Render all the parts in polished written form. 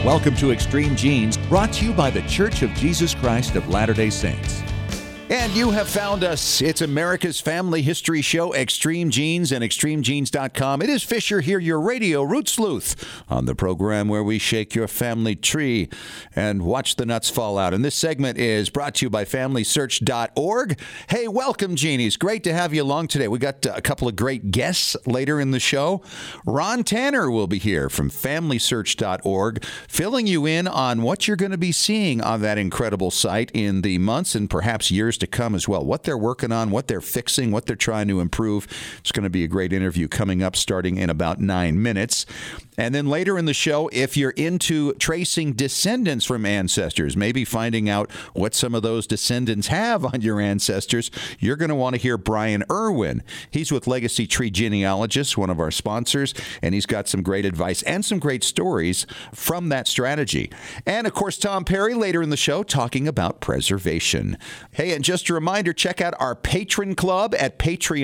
Welcome to Extreme Genes, brought to you by The Church of Jesus Christ of Latter-day Saints. And you have found us. It's America's family history show, Extreme Genes and ExtremeGenes.com. It is Fisher here, your radio root sleuth, on the program where we shake your family tree and watch the nuts fall out. And this segment is brought to you by FamilySearch.org. Hey, welcome, Genies. Great to have you along today. We got a couple of great guests later in the show. Ron Tanner will be here from FamilySearch.org, filling you in on what you're going to be seeing on that incredible site in the months and perhaps years to come as well. What they're working on, what they're fixing, what they're trying to improve. It's going to be a great interview coming up starting in about 9 minutes. And then later in the show, if you're into tracing descendants from ancestors, maybe finding out what some of those descendants have on your ancestors, you're going to want to hear Brian Irwin. He's with Legacy Tree Genealogists, one of our sponsors, and he's got some great advice and some great stories from that strategy. And, of course, Tom Perry later in the show talking about preservation. Hey, and just a reminder, check out our Patron Club at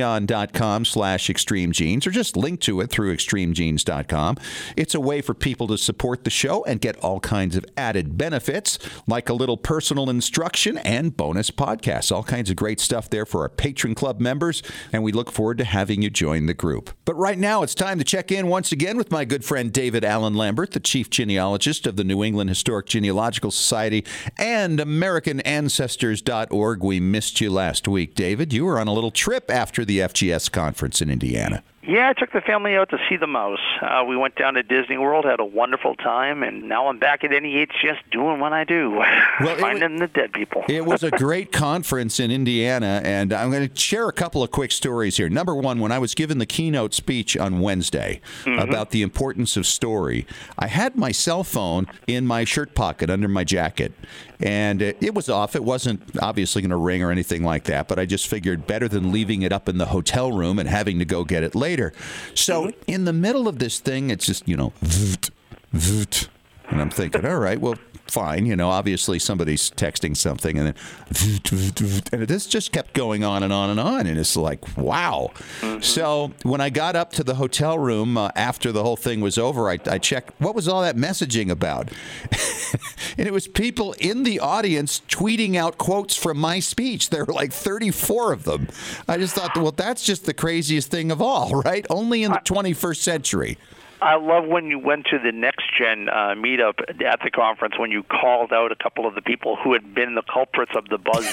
patreon.com/extremegenes, or just link to it through extremegenes.com. It's a way for people to support the show and get all kinds of added benefits, like a little personal instruction and bonus podcasts. All kinds of great stuff there for our Patron Club members, and we look forward to having you join the group. But right now, it's time to check in once again with my good friend David Allen Lambert, the chief genealogist of the New England Historic Genealogical Society and AmericanAncestors.org. We missed you last week, David. You were on a little trip after the FGS conference in Indiana. Yeah, I took the family out to see the mouse. We went down to Disney World, had a wonderful time, and now I'm back at NEHS doing what I do, finding the dead people. It was a great conference in Indiana, and I'm going to share a couple of quick stories here. Number one, when I was given the keynote speech on Wednesday about the importance of story, I had my cell phone in my shirt pocket under my jacket, and it was off. It wasn't obviously going to ring or anything like that, but I just figured better than leaving it up in the hotel room and having to go get it later. So in the middle of this thing, it's just, voot, voot. And I'm thinking, all right, well, fine. Obviously somebody's texting something, and then voot, voot, voot. And this just kept going on and on and on. And it's like, wow. So when I got up to the hotel room after the whole thing was over, I checked, what was all that messaging about? And it was people in the audience tweeting out quotes from my speech. There were like 34 of them. I just thought, well, that's just the craziest thing of all, right? Only in the 21st century. I love when you went to the Next Gen meetup at the conference when you called out a couple of the people who had been the culprits of the buzz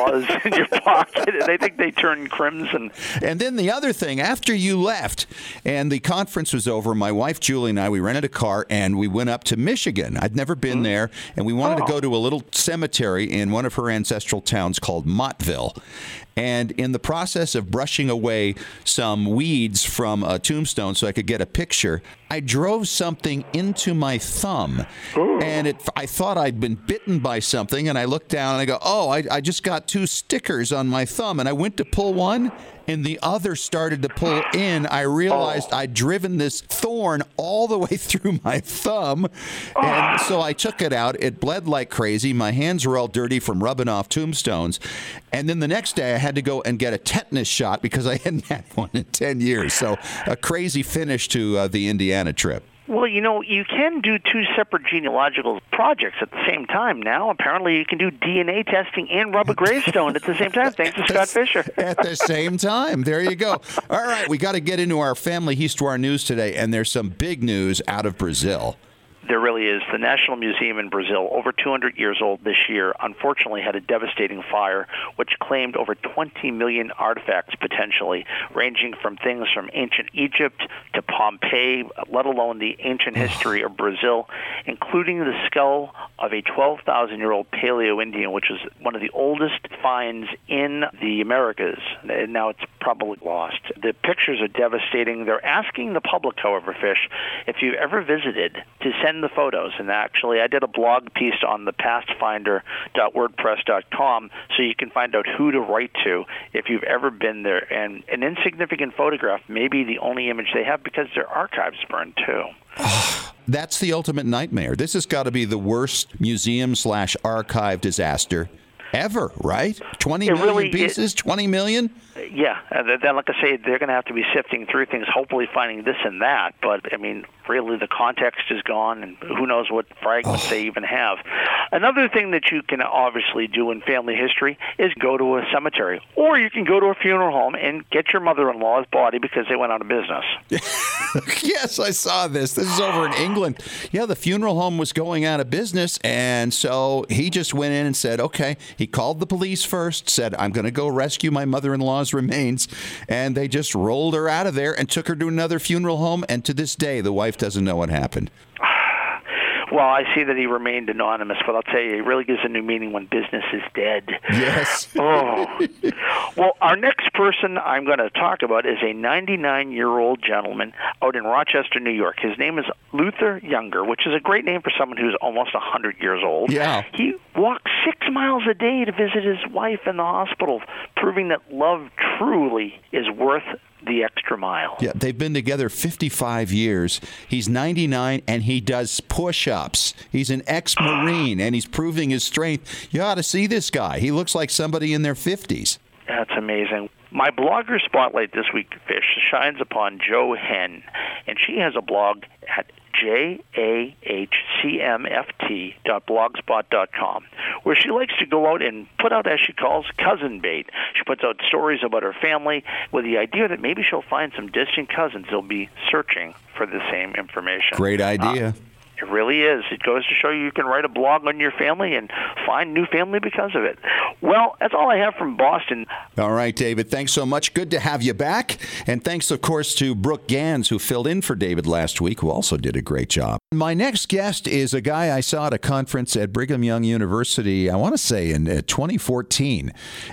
in your pocket. And I think they turned crimson. And then the other thing, after you left and the conference was over, my wife Julie and I, we rented a car and we went up to Michigan. I'd never been there, and we wanted to go to a little cemetery in one of her ancestral towns called Mottville. And in the process of brushing away some weeds from a tombstone so I could get a picture, I drove something into my thumb. And I thought I'd been bitten by something, and I looked down and I go, I just got 2 stickers on my thumb. And I went to pull one, and the other started to pull in. I realized I'd driven this thorn all the way through my thumb. And so I took it out. It bled like crazy. My hands were all dirty from rubbing off tombstones. And then the next day I had to go and get a tetanus shot because I hadn't had one in 10 years. So a crazy finish to the Indiana trip. Well, you can do 2 separate genealogical projects at the same time now. Apparently, you can do DNA testing and rub a gravestone at the same time. Thanks to Scott Fisher. At the same time. There you go. All right, we got to get into our family histoire news today, and there's some big news out of Brazil. There really is. The National Museum in Brazil, over 200 years old this year, unfortunately had a devastating fire which claimed over 20 million artifacts potentially, ranging from things from ancient Egypt to Pompeii, let alone the ancient history of Brazil, including the skull of a 12,000-year-old Paleo-Indian, which is one of the oldest finds in the Americas. Now it's probably lost. The pictures are devastating. They're asking the public, however, Fish, if you've ever visited, to send the photos. And actually, I did a blog piece on the pastfinder.wordpress.com so you can find out who to write to if you've ever been there. And an insignificant photograph may be the only image they have because their archives burned too. That's the ultimate nightmare. This has got to be the worst museum/archive disaster ever, right? 20 million pieces, 20 million? Yeah. Then, like I say, they're going to have to be sifting through things, hopefully finding this and that. But, I mean, really the context is gone, and who knows what fragments they even have. Another thing that you can obviously do in family history is go to a cemetery, or you can go to a funeral home and get your mother-in-law's body because they went out of business. Yes, I saw this. This is over in England. Yeah, the funeral home was going out of business, and so he just went in and said, okay, he called the police first, said, I'm going to go rescue my mother-in-law's remains, and they just rolled her out of there and took her to another funeral home, and to this day, the wife doesn't know what happened. Well, I see that he remained anonymous, but I'll tell you, it really gives a new meaning when business is dead. Yes. Oh. Well, our next person I'm going to talk about is a 99-year-old gentleman out in Rochester, New York. His name is Luther Younger, which is a great name for someone who's almost 100 years old. Yeah. He walks 6 miles a day to visit his wife in the hospital, proving that love truly is worth the extra mile. Yeah, they've been together 55 years. He's 99, and he does push-ups. He's an ex-Marine, and he's proving his strength. You ought to see this guy. He looks like somebody in their 50s. That's amazing. My blogger spotlight this week, Fish, shines upon Jo Henn, and she has a blog at jahcmft.blogspot.com, where she likes to go out and put out, as she calls, cousin bait. She puts out stories about her family with the idea that maybe she'll find some distant cousins who'll be searching for the same information. Great idea. It really is. It goes to show you can write a blog on your family and find new family because of it. Well, that's all I have from Boston. All right, David. Thanks so much. Good to have you back. And thanks, of course, to Brooke Gans, who filled in for David last week, who also did a great job. My next guest is a guy I saw at a conference at Brigham Young University, I want to say in 2014.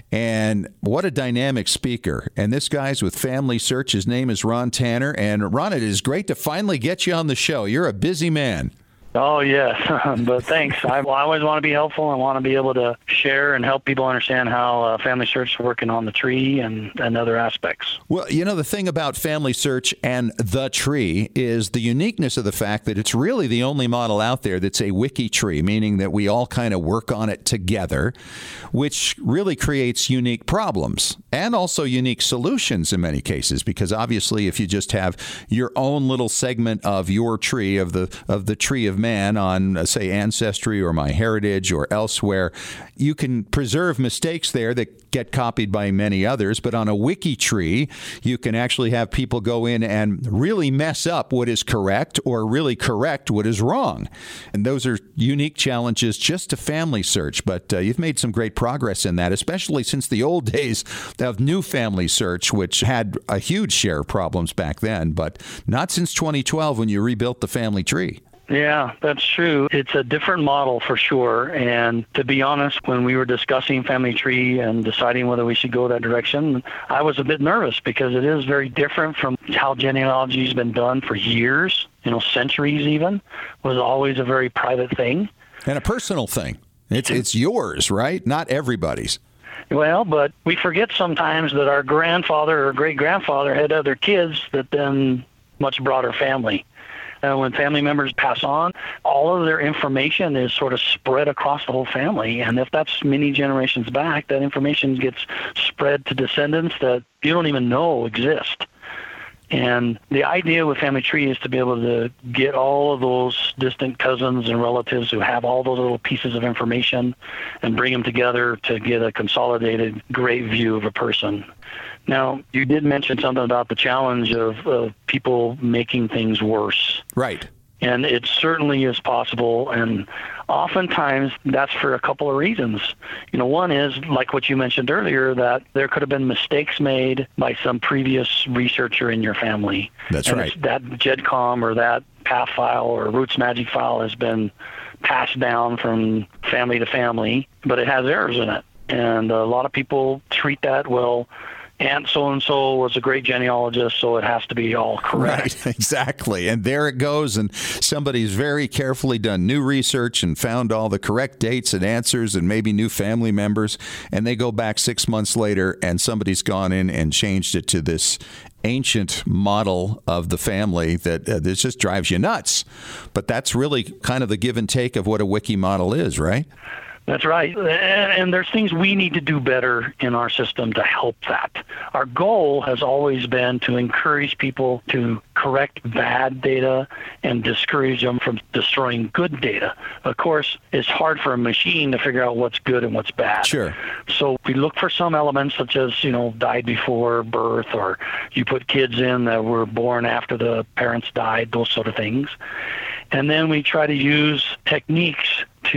And what a dynamic speaker. And this guy's with Family Search. His name is Ron Tanner. And Ron, it is great to finally get you on the show. You're a busy man. Oh, yes, but thanks. I always want to be helpful. I want to be able to share and help people understand how Family Search is working on the tree and other aspects. Well, you know, the thing about Family Search and the tree is the uniqueness of the fact that it's really the only model out there that's a wiki tree, meaning that we all kind of work on it together, which really creates unique problems and also unique solutions in many cases, because obviously if you just have your own little segment of your tree, of the tree of man on, say, Ancestry or MyHeritage or elsewhere, you can preserve mistakes there that get copied by many others. But on a wiki tree, you can actually have people go in and really mess up what is correct or really correct what is wrong. And those are unique challenges just to Family Search. But you've made some great progress in that, especially since the old days of New Family Search, which had a huge share of problems back then, but not since 2012 when you rebuilt the family tree. Yeah, that's true. It's a different model for sure. And to be honest, when we were discussing Family Tree and deciding whether we should go that direction, I was a bit nervous because it is very different from how genealogy has been done for years, centuries even. It was always a very private thing. And a personal thing. It's yours, right? Not everybody's. Well, but we forget sometimes that our grandfather or great-grandfather had other kids that then much broader family. When family members pass on, all of their information is sort of spread across the whole family. And if that's many generations back, that information gets spread to descendants that you don't even know exist. And the idea with Family Tree is to be able to get all of those distant cousins and relatives who have all those little pieces of information and bring them together to get a consolidated, great view of a person. Now, you did mention something about the challenge of people making things worse. Right. And it certainly is possible, and oftentimes that's for a couple of reasons. One is, like what you mentioned earlier, that there could have been mistakes made by some previous researcher in your family. That's and right. That GEDCOM or that PATH file or Roots Magic file has been passed down from family to family, but it has errors in it. And a lot of people treat that, well, Aunt so-and-so was a great genealogist, so it has to be all correct. Right, exactly. And there it goes, and somebody's very carefully done new research and found all the correct dates and answers and maybe new family members, and they go back 6 months later, and somebody's gone in and changed it to this ancient model of the family that this just drives you nuts. But that's really kind of the give and take of what a wiki model is, right? That's right. And there's things we need to do better in our system to help that. Our goal has always been to encourage people to correct bad data and discourage them from destroying good data. Of course, it's hard for a machine to figure out what's good and what's bad. Sure. So we look for some elements such as, died before birth, or you put kids in that were born after the parents died, those sort of things. And then we try to use techniques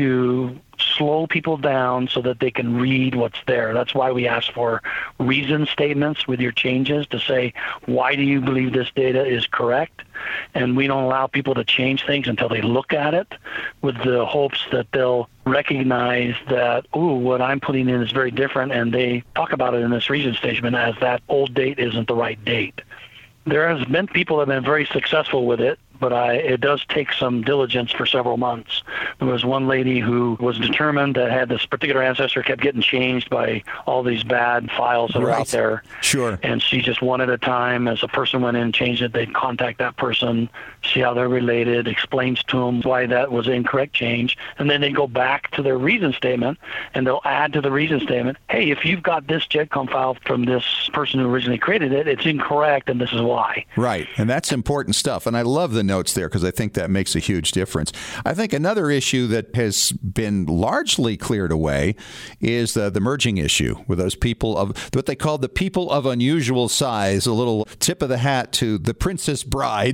to slow people down so that they can read what's there. That's why we ask for reason statements with your changes to say, why do you believe this data is correct? And we don't allow people to change things until they look at it, with the hopes that they'll recognize that, what I'm putting in is very different, and they talk about it in this reason statement as that old date isn't the right date. There has been people that have been very successful with it, but it does take some diligence for several months. There was one lady who was determined that had this particular ancestor kept getting changed by all these bad files that are out there. Sure. And she just one at a time, as a person went in and changed it, they'd contact that person, see how they're related, explains to them why that was an incorrect change, and then they go back to their reason statement, and they'll add to the reason statement, hey, if you've got this GEDCOM file from this person who originally created it, it's incorrect, and this is why. Right, and that's important stuff, and I love the notes there because I think that makes a huge difference. I think another issue that has been largely cleared away is the merging issue with those people of what they call the people of unusual size, a little tip of the hat to the Princess Bride,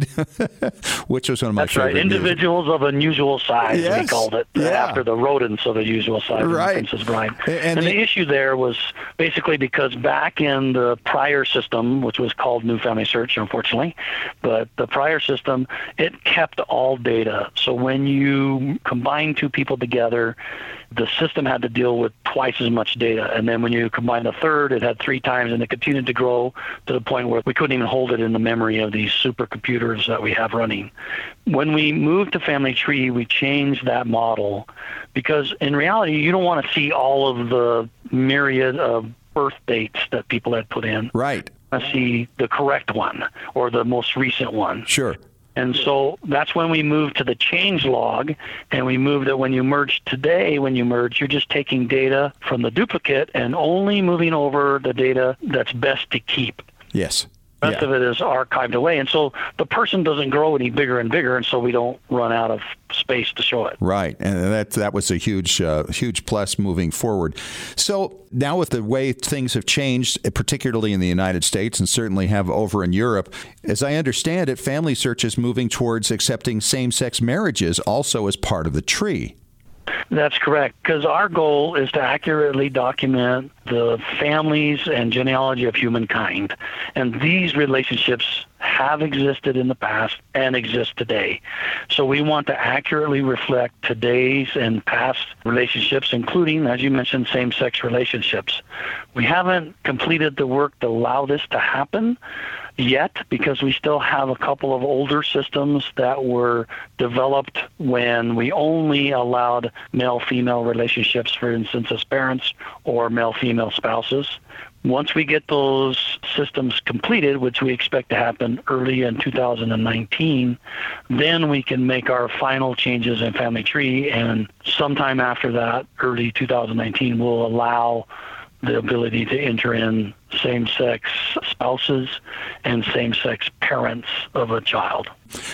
which was one of my favorite. That's right, individuals of unusual size, yes. We called it, after the rodents of unusual size, right. The Princess Bride. And the issue there was basically because back in the prior system, which was called New Family Search, unfortunately, but the prior system, it kept all data. So when you combine two people together, the system had to deal with twice as much data. And then when you combine a third, it had 3 times, and it continued to grow to the point where we couldn't even hold it in the memory of these supercomputers that we have running. When we moved to Family Tree, we changed that model because in reality, you don't want to see all of the myriad of birth dates that people had put in. Right. You want to see the correct one or the most recent one. Sure. And so that's when we moved to the change log, and we moved that when you merge today, you're just taking data from the duplicate and only moving over the data that's best to keep. Yes. The rest of it is archived away. And so the person doesn't grow any bigger and bigger, and so we don't run out of space to show it. Right. And that was a huge plus moving forward. So now with the way things have changed, particularly in the United States and certainly have over in Europe, as I understand it, Family Search is moving towards accepting same-sex marriages also as part of the tree. That's correct, because our goal is to accurately document the families and genealogy of humankind. And these relationships have existed in the past and exist today. So we want to accurately reflect today's and past relationships, including, as you mentioned, same-sex relationships. We haven't completed the work to allow this to happen yet, because we still have a couple of older systems that were developed when we only allowed male-female relationships, for instance, as parents or male-female spouses. Once we get those systems completed, which we expect to happen early in 2019, then we can make our final changes in Family Tree, and sometime after that, early 2019, we'll allow the ability to enter in same-sex spouses and same-sex parents of a child.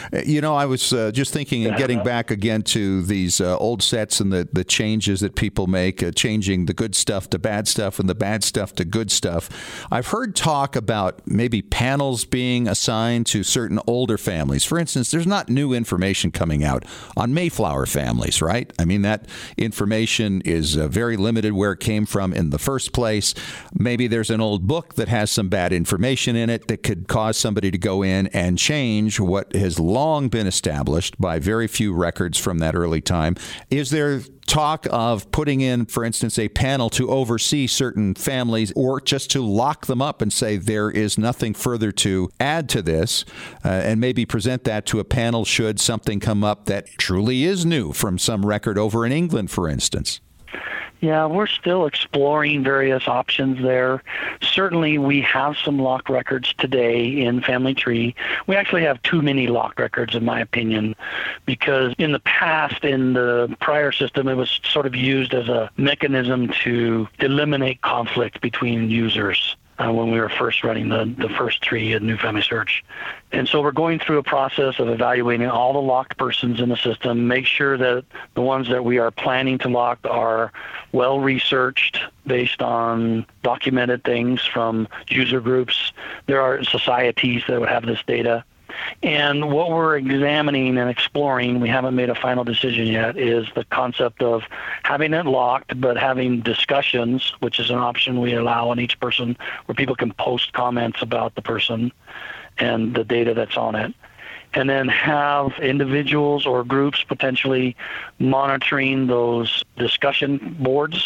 I was just thinking and getting back again to these old sets and the changes that people make, changing the good stuff to bad stuff and the bad stuff to good stuff. I've heard talk about maybe panels being assigned to certain older families. For instance, there's not new information coming out on Mayflower families, right? I mean, that information is very limited where it came from in the first place. Maybe there's an old book that has some bad information in it that could cause somebody to go in and change what has long been established by very few records from that early time. Is there talk of putting in, for instance, a panel to oversee certain families, or just to lock them up and say there is nothing further to add to this, and maybe present that to a panel should something come up that truly is new from some record over in England, for instance? Yeah, we're still exploring various options there. Certainly, we have some locked records today in Family Tree. We actually have too many locked records, in my opinion, because in the past, in the prior system, it was sort of used as a mechanism to eliminate conflict between users. When we were first running the first tree in New Family Search. And so we're going through a process of evaluating all the locked persons in the system, make sure that the ones that we are planning to lock are well researched based on documented things from user groups. There are societies that would have this data. And what we're examining and exploring, we haven't made a final decision yet, is the concept of having it locked, but having discussions, which is an option we allow on each person, where people can post comments about the person and the data that's on it. And then have individuals or groups potentially monitoring those discussion boards.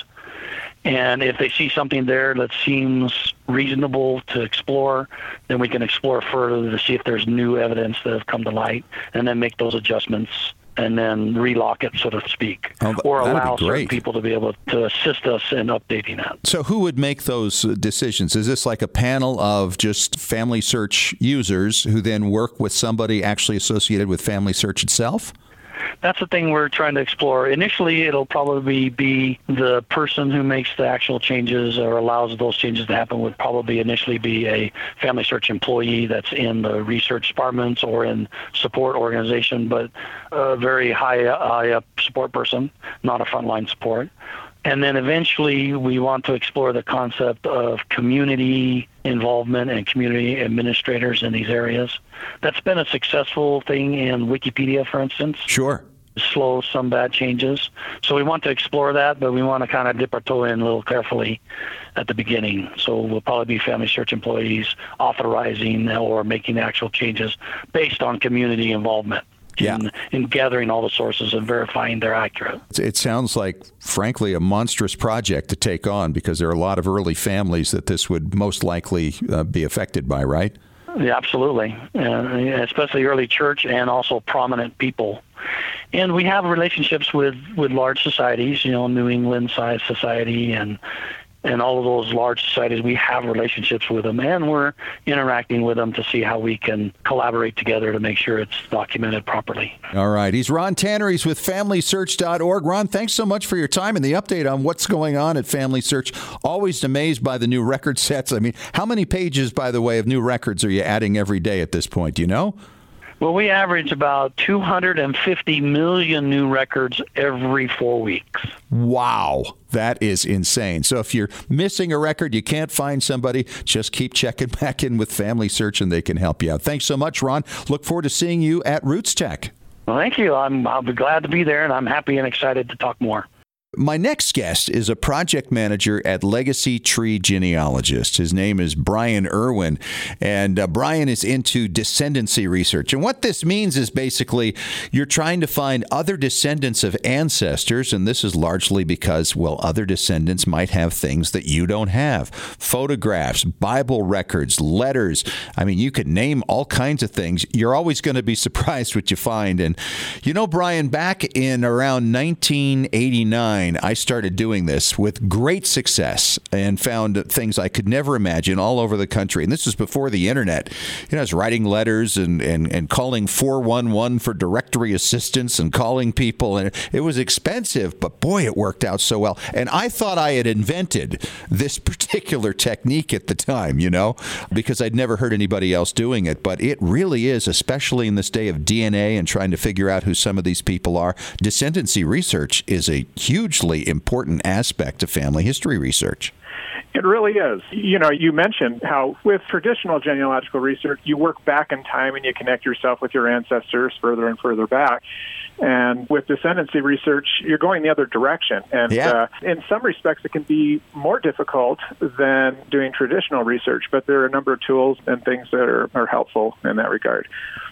And if they see something there that seems reasonable to explore, then we can explore further to see if there's new evidence that have come to light, and then make those adjustments and then relock it, so to speak, or allow certain people to be able to assist us in updating that. So who would make those decisions? Is this like a panel of just Family Search users who then work with somebody actually associated with Family Search itself? That's the thing we're trying to explore. Initially, it'll probably be the person who makes the actual changes or allows those changes to happen would probably initially be a Family Search employee that's in the research departments or in support organization, but a very high up support person, not a frontline support. And then eventually we want to explore the concept of community involvement and community administrators in these areas. That's been a successful thing in Wikipedia, for instance. Sure. Slow some bad changes. So we want to explore that, but we want to kind of dip our toe in a little carefully at the beginning. So we'll probably be Family Search employees authorizing or making actual changes based on community involvement. In gathering all the sources and verifying they're accurate. It sounds like, frankly, a monstrous project to take on, because there are a lot of early families that this would most likely be affected by, right? Yeah, absolutely, especially early church and also prominent people. And we have relationships with large societies, New England-sized society and all of those large societies. We have relationships with them, and we're interacting with them to see how we can collaborate together to make sure it's documented properly. All right. He's Ron Tanner. He's with FamilySearch.org. Ron, thanks so much for your time and the update on what's going on at Family Search. Always amazed by the new record sets. I mean, how many pages, by the way, of new records are you adding every day at this point? Do you know? Well, we average about 250 million new records every 4 weeks. Wow. That is insane. So if you're missing a record, you can't find somebody, just keep checking back in with Family Search and they can help you out. Thanks so much, Ron. Look forward to seeing you at Roots Tech. Well, thank you. I'll be glad to be there, and I'm happy and excited to talk more. My next guest is a project manager at Legacy Tree Genealogist. His name is Brian Irwin, and Brian is into descendancy research. And what this means is basically you're trying to find other descendants of ancestors, and this is largely because, well, other descendants might have things that you don't have. Photographs, Bible records, letters. I mean, you could name all kinds of things. You're always going to be surprised what you find. And, Brian, back in around 1989, I started doing this with great success and found things I could never imagine all over the country. And this was before the internet. I was writing letters and calling 411 for directory assistance and calling people. And it was expensive, but boy, it worked out so well. And I thought I had invented this particular technique at the time, because I'd never heard anybody else doing it. But it really is, especially in this day of DNA and trying to figure out who some of these people are. Descendancy research is a hugely important aspect of family history research. It really is. You mentioned how with traditional genealogical research, you work back in time and you connect yourself with your ancestors further and further back. And with descendancy research, you're going the other direction. And in some respects, it can be more difficult than doing traditional research, but there are a number of tools and things that are helpful in that regard.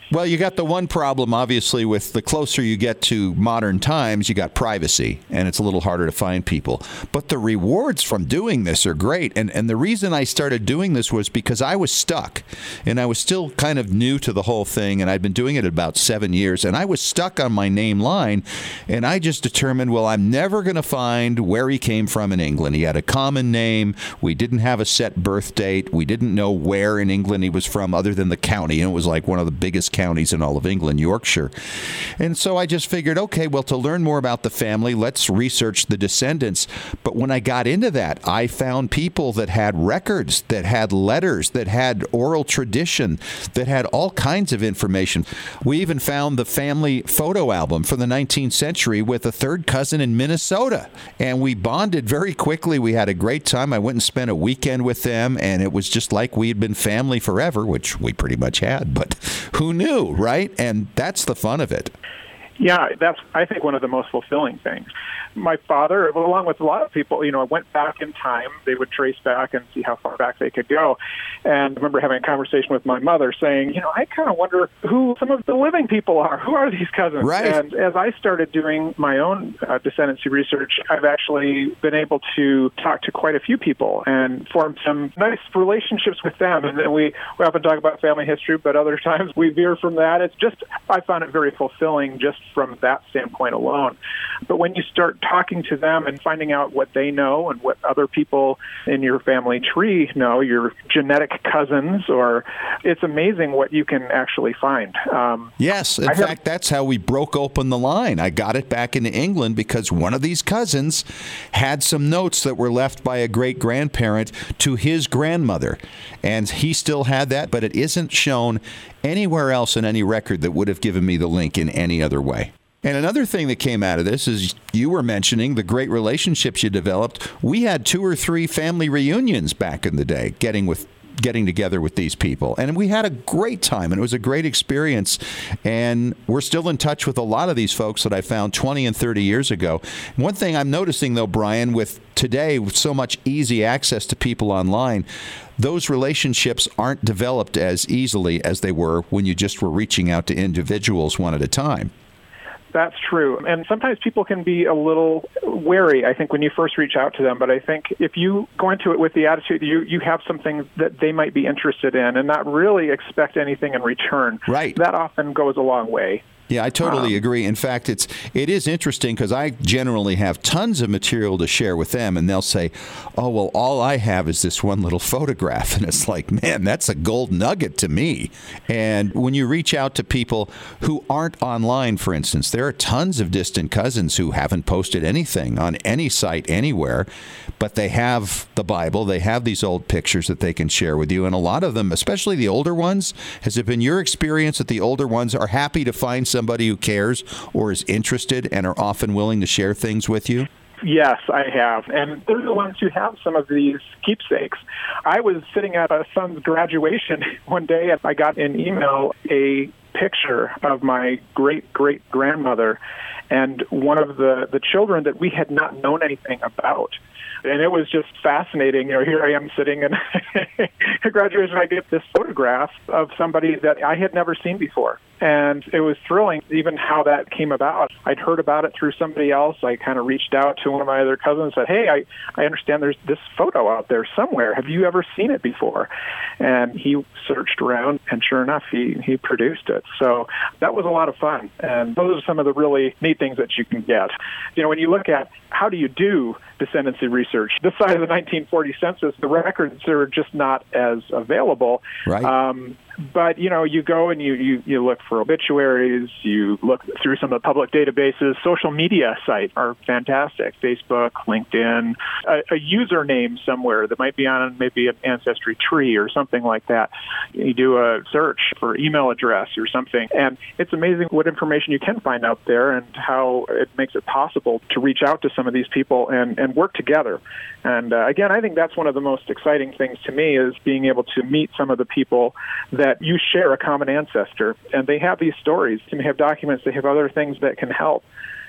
Well, you got the one problem, obviously, with the closer you get to modern times, you got privacy, and it's a little harder to find people. But the rewards from doing this are great. And the reason I started doing this was because I was stuck, and I was still kind of new to the whole thing, and I'd been doing it about 7 years, and I was stuck on my name line, and I just determined, well, I'm never going to find where he came from in England. He had a common name. We didn't have a set birth date. We didn't know where in England he was from other than the county, and it was like one of the biggest counties in all of England, Yorkshire. And so I just figured, okay, well, to learn more about the family, let's research the descendants. But when I got into that, I found people that had records, that had letters, that had oral tradition, that had all kinds of information. We even found the family photo album from the 19th century with a third cousin in Minnesota. And we bonded very quickly. We had a great time. I went and spent a weekend with them, and it was just like we had been family forever, which we pretty much had. But who knew, right? And that's the fun of it. Yeah, that's, I think, one of the most fulfilling things. My father, along with a lot of people, went back in time. They would trace back and see how far back they could go. And I remember having a conversation with my mother saying, I kind of wonder who some of the living people are. Who are these cousins? Right. And as I started doing my own descendancy research, I've actually been able to talk to quite a few people and form some nice relationships with them. And then we often talk about family history, but other times we veer from that. It's just, I found it very fulfilling just from that standpoint alone. But when you start talking to them and finding out what they know and what other people in your family tree know, your genetic cousins, or it's amazing what you can actually find. Yes, in fact, that's how we broke open the line. I got it back into England because one of these cousins had some notes that were left by a great-grandparent to his grandmother, and he still had that, but it isn't shown anywhere else in any record that would have given me the link in any other way. And another thing that came out of this is you were mentioning the great relationships you developed. We had 2 or 3 family reunions back in the day, getting together with these people. And we had a great time, and it was a great experience. And we're still in touch with a lot of these folks that I found 20 and 30 years ago. One thing I'm noticing, though, Brian, with today, with so much easy access to people online, those relationships aren't developed as easily as they were when you just were reaching out to individuals one at a time. That's true. And sometimes people can be a little wary, I think, when you first reach out to them. But I think if you go into it with the attitude you have something that they might be interested in and not really expect anything in return, right, that often goes a long way. Yeah, I totally agree. In fact, it is interesting because I generally have tons of material to share with them, and they'll say, oh, well, all I have is this one little photograph. And it's like, man, that's a gold nugget to me. And when you reach out to people who aren't online, for instance, there are tons of distant cousins who haven't posted anything on any site anywhere, but they have the Bible, they have these old pictures that they can share with you. And a lot of them, especially the older ones, has it been your experience that the older ones are happy to find somebody who cares or is interested and are often willing to share things with you? Yes, I have. And they're the ones who have some of these keepsakes. I was sitting at a son's graduation one day, and I got an email, a picture of my great-great-grandmother and one of the children that we had not known anything about. And it was just fascinating. Here I am sitting in a graduation. I get this photograph of somebody that I had never seen before. And it was thrilling, even how that came about. I'd heard about it through somebody else. I kind of reached out to one of my other cousins and said, hey, I understand there's this photo out there somewhere. Have you ever seen it before? And he searched around, and sure enough, he produced it. So that was a lot of fun. And those are some of the really neat things that you can get. When you look at how do you do descendancy research, this side of the 1940 census, the records are just not as available. Right. But, you go and you look for obituaries, you look through some of the public databases. Social media sites are fantastic. Facebook, LinkedIn, a username somewhere that might be on maybe an ancestry tree or something like that. You do a search for email address or something. And it's amazing what information you can find out there and how it makes it possible to reach out to some of these people and work together. And again, I think that's one of the most exciting things to me is being able to meet some of the people that you share a common ancestor, and they have these stories, and they have documents, they have other things that can help.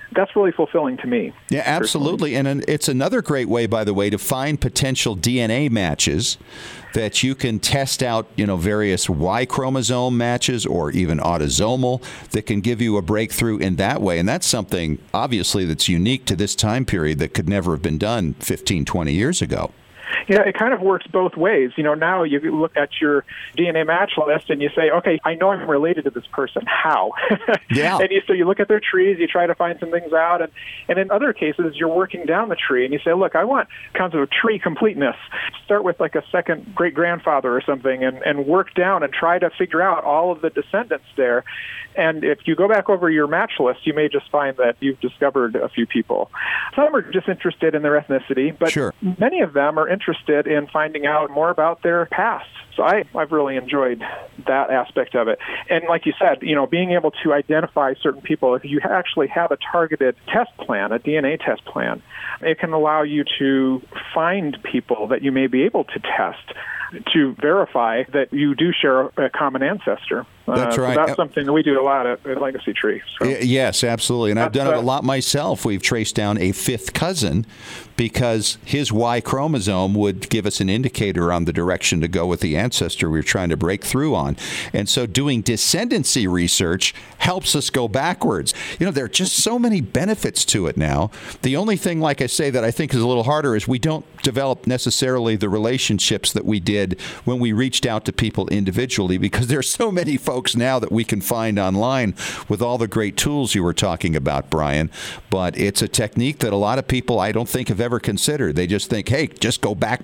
that's really fulfilling to me. Yeah, absolutely. Personally. And it's another great way, by the way, to find potential DNA matches that you can test out, various Y chromosome matches or even autosomal that can give you a breakthrough in that way. And that's something, obviously, that's unique to this time period that could never have been done 15, 20 years ago. Yeah, it kind of works both ways. Now you look at your DNA match list and you say, okay, I know I'm related to this person. How? Yeah. And so you look at their trees, you try to find some things out. And in other cases, you're working down the tree and you say, look, I want kinds of tree completeness. Start with like a second great-grandfather or something and work down and try to figure out all of the descendants there. And if you go back over your match list, you may just find that you've discovered a few people. Some are just interested in their ethnicity, but sure, many of them are interested in finding out more about their past. So I've really enjoyed that aspect of it. And like you said, being able to identify certain people, if you actually have a targeted test plan, a DNA test plan, it can allow you to find people that you may be able to test to verify that you do share a common ancestor. That's right. So that's something that we do a lot at Legacy Tree. So. Yes, absolutely. And I've done it a lot myself. We've traced down a fifth cousin because his Y chromosome would give us an indicator on the direction to go with the ancestor we were trying to break through on. And so doing descendancy research helps us go backwards. There are just so many benefits to it now. The only thing, like I say, that I think is a little harder is we don't develop necessarily the relationships that we did when we reached out to people individually, because there's so many folks now that we can find online with all the great tools you were talking about, Brian. But it's a technique that a lot of people, I don't think, have ever considered. They just think, hey, just go back.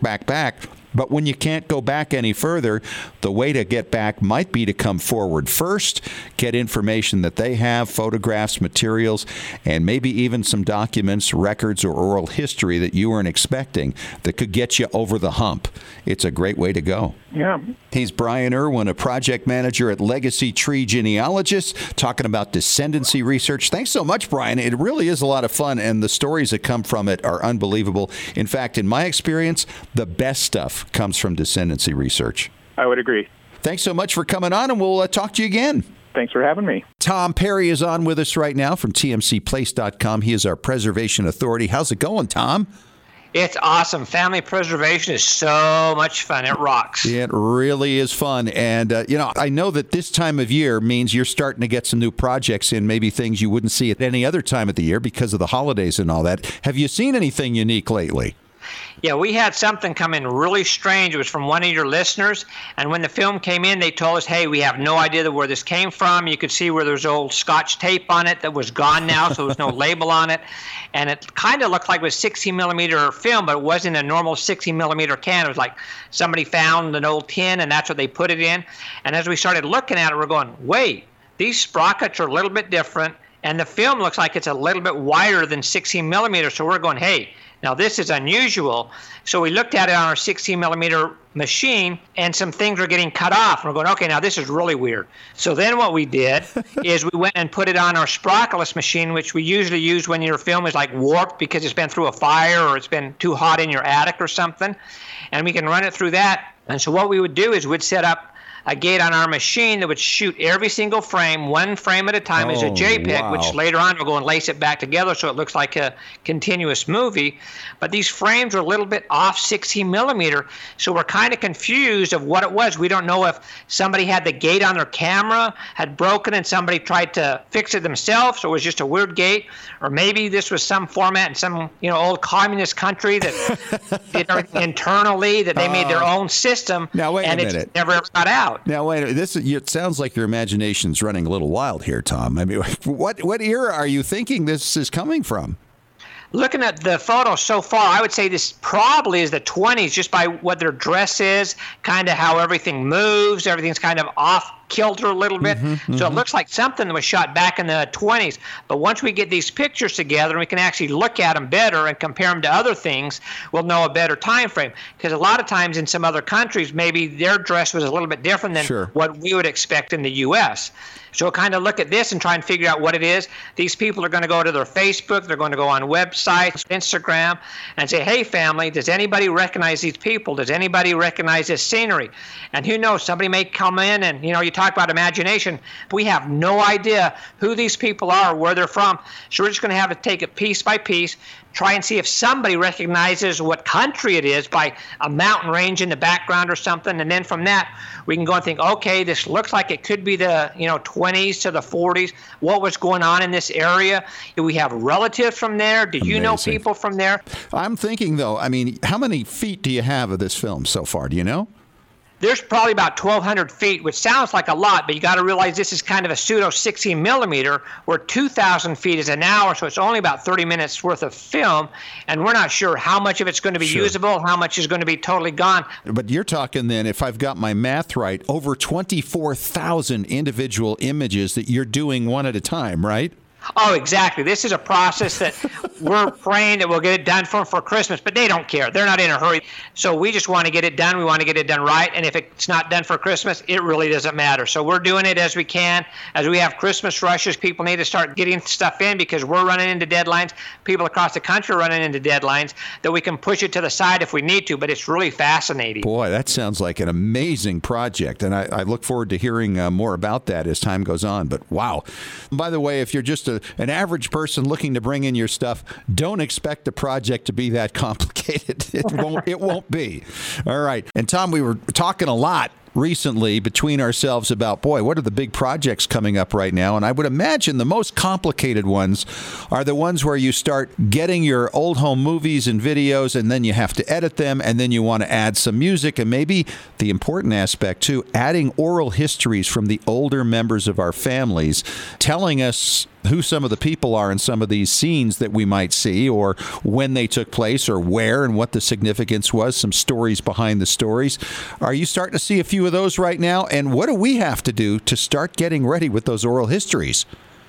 But when you can't go back any further, the way to get back might be to come forward first, get information that they have, photographs, materials, and maybe even some documents, records, or oral history that you weren't expecting that could get you over the hump. It's a great way to go. Yeah. He's Brian Irwin, a project manager at Legacy Tree Genealogists, talking about descendancy research. Thanks so much, Brian. It really is a lot of fun, and the stories that come from it are unbelievable. In fact, in my experience, the best stuff comes from descendancy research. I would agree. Thanks so much for coming on, and we'll talk to you again. Thanks for having me. Tom Perry is on with us right now from tmcplace.com. He is our preservation authority. How's it going, Tom? It's awesome. Family preservation is so much fun. It rocks. It really is fun. And, I know that this time of year means you're starting to get some new projects in, maybe things you wouldn't see at any other time of the year because of the holidays and all that. Have you seen anything unique lately? Yeah, we had something come in really strange. It was from one of your listeners. And when the film came in, they told us, hey, we have no idea where this came from. You could see where there's old Scotch tape on it that was gone now, so there was no label on it. And it kind of looked like it was 60-millimeter film, but it wasn't a normal 60-millimeter can. It was like somebody found an old tin, and that's what they put it in. And as we started looking at it, we're going, wait, these sprockets are a little bit different, and the film looks like it's a little bit wider than 60-millimeter. So we're going, hey, now this is unusual. So we looked at it on our 16-millimeter machine, and some things were getting cut off. And we're going, okay, now this is really weird. So then what we did is we went and put it on our sprockless machine, which we usually use when your film is like warped because it's been through a fire or it's been too hot in your attic or something. And we can run it through that. And so what we would do is we'd set up a gate on our machine that would shoot every single frame, one frame at a time, as a JPEG, which later on we'll go and lace it back together so it looks like a continuous movie. But these frames are a little bit off 16-millimeter, so we're kind of confused of what it was. We don't know if somebody had the gate on their camera, had broken, and somebody tried to fix it themselves, so it was just a weird gate, or maybe this was some format in some old communist country that did everything internally, that they made their own system, now, wait and a minute. It never ever got out. Now, wait, it sounds like your imagination's running a little wild here, Tom. I mean, what era are you thinking this is coming from? Looking at the photos so far, I would say this probably is the 20s, just by what their dress is, kind of how everything moves. Everything's kind of off kilter a little bit. So it looks like something that was shot back in the 20s. But once we get these pictures together and we can actually look at them better and compare them to other things, we'll know a better time frame. Because a lot of times in some other countries, maybe their dress was a little bit different than what we would expect in the U.S. So kind of look at this and try and figure out what it is. These people are going to go to their Facebook, they're going to go on websites, Instagram, and say, hey, family, does anybody recognize these people? Does anybody recognize this scenery? And who knows, somebody may come in and, you talk about imagination. We have no idea who these people are, where they're from. So we're just going to have to take it piece by piece, try and see if somebody recognizes what country it is by a mountain range in the background or something. And then from that, we can go and think, okay, this looks like it could be the 20s to the 40s. What was going on in this area? Do we have relatives from there? Do you know people from there? I'm thinking, though, how many feet do you have of this film so far? Do you know? There's probably about 1,200 feet, which sounds like a lot, but you got to realize this is kind of a pseudo 16 millimeter, where 2,000 feet is an hour, so it's only about 30 minutes worth of film, and we're not sure how much of it's going to be usable, how much is going to be totally gone. But you're talking then, if I've got my math right, over 24,000 individual images that you're doing one at a time, right? Oh, exactly. This is a process that we're praying that we'll get it done for Christmas, but they don't care. They're not in a hurry. So we just want to get it done. We want to get it done right. And if it's not done for Christmas, it really doesn't matter. So we're doing it as we can. As we have Christmas rushes, people need to start getting stuff in because we're running into deadlines. People across the country are running into deadlines that we can push it to the side if we need to, but it's really fascinating. Boy, that sounds like an amazing project. And I look forward to hearing more about that as time goes on. But wow. By the way, if you're just an average person looking to bring in your stuff, don't expect the project to be that complicated. It won't be. All right. And Tom, we were talking a lot recently between ourselves about, boy, what are the big projects coming up right now? And I would imagine the most complicated ones are the ones where you start getting your old home movies and videos, and then you have to edit them, and then you want to add some music, and maybe the important aspect too, adding oral histories from the older members of our families, telling us who some of the people are in some of these scenes that we might see, or when they took place, or where and what the significance was, some stories behind the stories. Are you starting to see a few of those right now? And what do we have to do to start getting ready with those oral histories?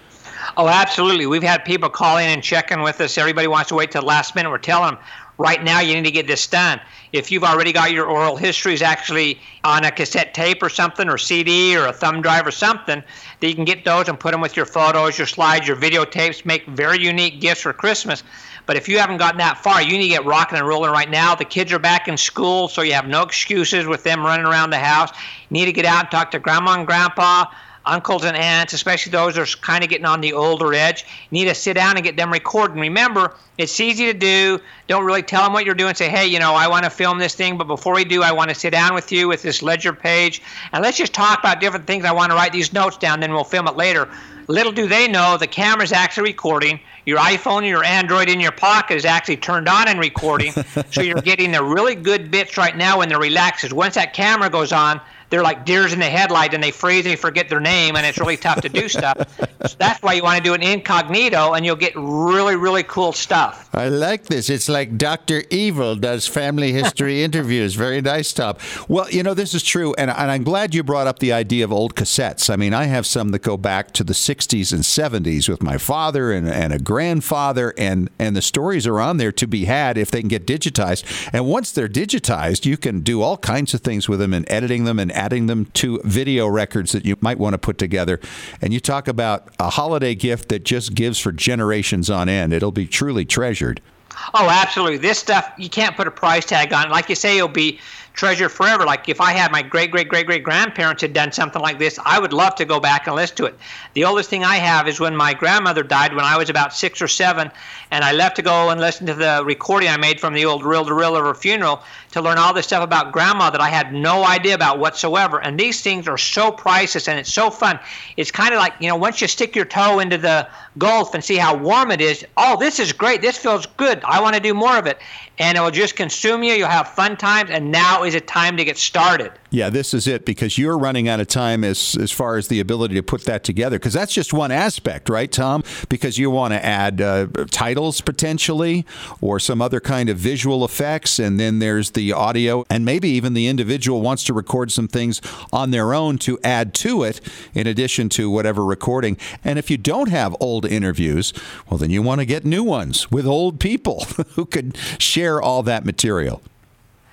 Oh, absolutely. We've had people call in and check in with us. Everybody wants to wait till the last minute. We're telling them, right now you need to get this done. If you've already got your oral histories actually on a cassette tape or something, or CD or a thumb drive or something, that you can get those and put them with your photos, your slides, your videotapes, make very unique gifts for Christmas. But if you haven't gotten that far, you need to get rocking and rolling right now. The kids are back in school, so you have no excuses with them running around the house. You need to get out and talk to Grandma and Grandpa, uncles and aunts, especially those that are kind of getting on the older edge. You need to sit down and get them recorded. And remember, it's easy to do. Don't really tell them what you're doing. Say, hey, I want to film this thing, but before we do, I want to sit down with you with this ledger page, and let's just talk about different things. I want to write these notes down, then we'll film it later. Little do they know, the camera's actually recording. Your iPhone or your Android in your pocket is actually turned on and recording, so you're getting the really good bits right now when they're relaxed. Once that camera goes on, they're like deers in the headlight, and they freeze and they forget their name, and it's really tough to do stuff. So that's why you want to do it incognito, and you'll get really, really cool stuff. I like this. It's like Dr. Evil does family history interviews. Very nice, Tom. Well, this is true, and I'm glad you brought up the idea of old cassettes. I have some that go back to the 60s and 70s with my father and a grandfather, and the stories are on there to be had if they can get digitized. And once they're digitized, you can do all kinds of things with them and editing them and adding them to video records that you might want to put together. And you talk about a holiday gift that just gives for generations on end. It'll be truly treasured. Oh, absolutely. This stuff, you can't put a price tag on it. Like you say, it'll be treasured forever. Like if I had my great-great-great-great-grandparents had done something like this, I would love to go back and listen to it. The oldest thing I have is when my grandmother died when I was about 6 or 7, and I left to go and listen to the recording I made from the old reel-to-reel of her funeral to learn all this stuff about Grandma that I had no idea about whatsoever. And these things are so priceless, and it's so fun. It's kind of like, once you stick your toe into the Gulf and see how warm it is, oh, this is great. This feels good. I want to do more of it. And it will just consume you. You'll have fun times, and now is a time to get started. Yeah, this is it, because you're running out of time as far as the ability to put that together, because that's just one aspect, right, Tom? Because you want to add titles potentially or some other kind of visual effects, and then there's the audio, and maybe even the individual wants to record some things on their own to add to it in addition to whatever recording. And if you don't have old interviews, well, then you want to get new ones with old people who could share all that material.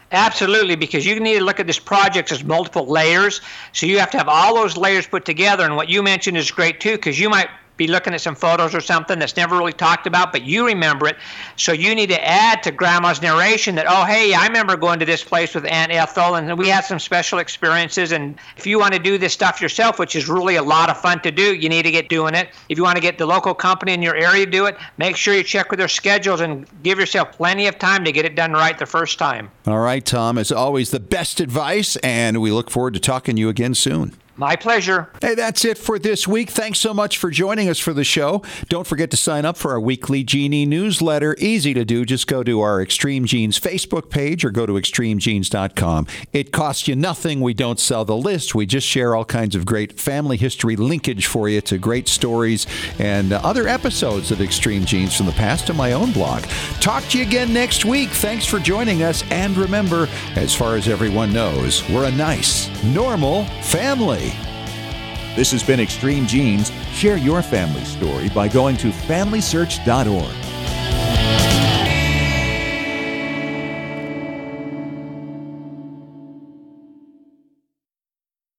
Absolutely, because you need to look at this project as multiple layers. So you have to have all those layers put together. And what you mentioned is great, too, because you might be looking at some photos or something that's never really talked about, but you remember it. So you need to add to Grandma's narration that, oh, hey, I remember going to this place with Aunt Ethel, and we had some special experiences. And if you want to do this stuff yourself, which is really a lot of fun to do, you need to get doing it. If you want to get the local company in your area to do it, make sure you check with their schedules and give yourself plenty of time to get it done right the first time. All right, Tom, as always, the best advice, and we look forward to talking to you again soon. My pleasure. Hey, that's it for this week. Thanks so much for joining us for the show. Don't forget to sign up for our weekly Genie newsletter. Easy to do. Just go to our Extreme Genes Facebook page or go to extremegenes.com. It costs you nothing. We don't sell the list. We just share all kinds of great family history linkage for you to great stories and other episodes of Extreme Genes from the past on my own blog. Talk to you again next week. Thanks for joining us. And remember, as far as everyone knows, we're a nice, normal family. This has been Extreme Genes. Share your family story by going to FamilySearch.org.